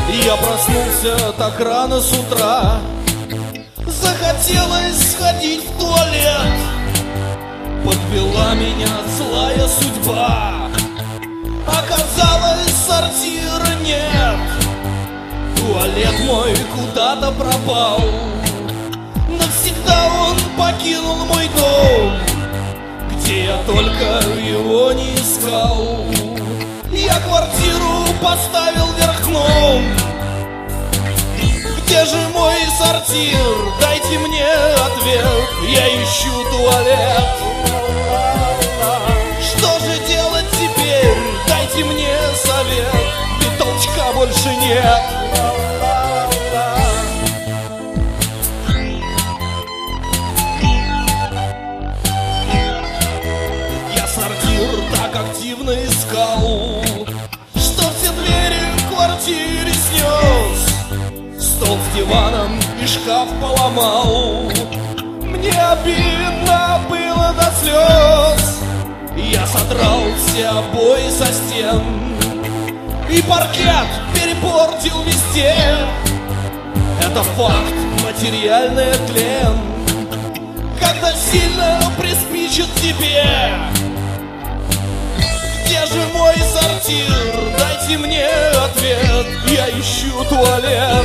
Я проснулся так рано с утра, захотелось сходить в туалет. Подвела меня злая судьба, оказалось, сортира нет. Туалет мой куда-то пропал, навсегда он покинул мой дом, где я только его не искал. Я квартиру поставил вверх дном. Где же мой сортир? Дайте мне ответ. Я ищу туалет. Что же делать теперь? Дайте мне совет. Ведь толчка больше нет. Я сортир так активно искал, что все двери в квартире снес. Стол с диваном и шкаф поломал. Мне обидно было до слез. Я содрал все обои со стен и паркет перепортил везде. Это факт, материальный тлен, когда сильно приспичит тебе. Где же мой сортир? Дайте мне ответ. Я ищу туалет.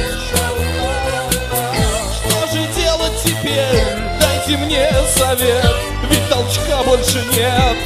Что же делать теперь? Дайте мне совет. Ведь толчка больше нет.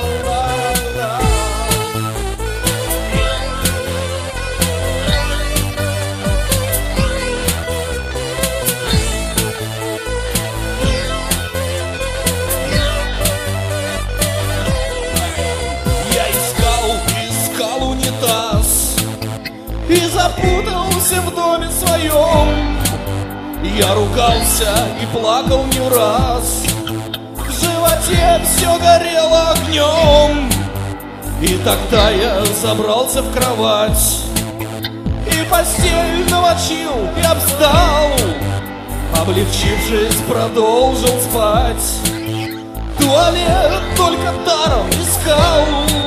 И запутался в доме своем. Я ругался и плакал не раз. В животе все горело огнем. И тогда я забрался в кровать и постель намочил и обсдал. Облегчившись, продолжил спать. Туалет только даром искал.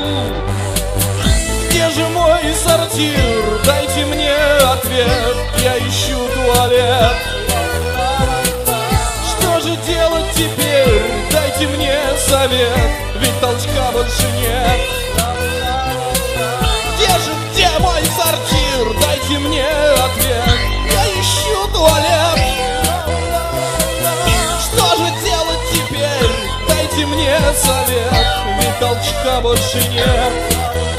Где же мой сортир? Дайте мне ответ. Я ищу туалет. Что же делать теперь? Дайте мне совет. Ведь толчка больше нет. Где мой сортир? Дайте мне ответ. Я ищу туалет. Что же делать теперь? Дайте мне совет. Ведь толчка больше нет.